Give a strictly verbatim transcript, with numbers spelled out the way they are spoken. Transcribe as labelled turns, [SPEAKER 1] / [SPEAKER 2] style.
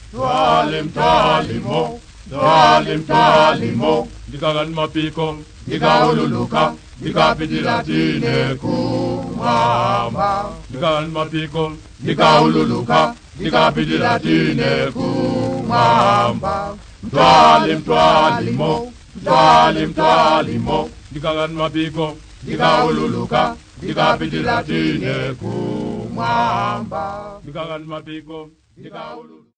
[SPEAKER 1] Twali mtwali mo, twali mtwali mo, dikagan mapiko, dikaululuka, dikapitila tine kumamba. Dikagan mapiko, dikaululuka, dikapitila tine kumamba. Mtwali mtwali mo, mtwali mtwali mo, dikagan mapiko, dikaululuka, dikapitila tine kumamba. Dikagan mapiko, dikaululuka.